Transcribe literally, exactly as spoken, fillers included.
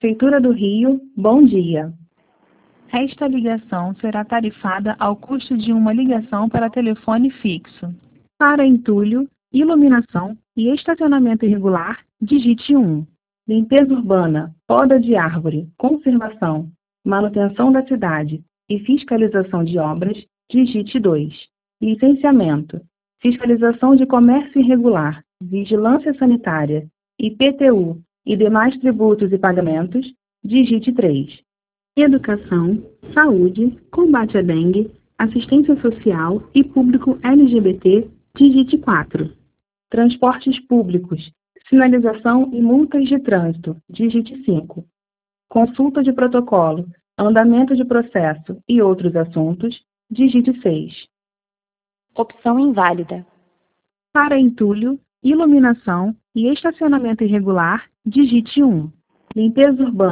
Prefeitura do Rio, bom dia. Esta ligação será tarifada ao custo de uma ligação para telefone fixo. Para entulho, iluminação e estacionamento irregular, digite um. Limpeza urbana, poda de árvore, conservação, manutenção da cidade e fiscalização de obras, digite dois. Licenciamento, fiscalização de comércio irregular, vigilância sanitária, I P T U e demais tributos e pagamentos, digite três. Educação, saúde, combate à dengue, assistência social e público L G B T, digite quatro. Transportes públicos, sinalização e multas de trânsito, digite cinco. Consulta de protocolo, andamento de processo e outros assuntos, digite seis. Opção inválida. Para entulho, iluminação e estacionamento irregular, digite um. Limpeza urbana.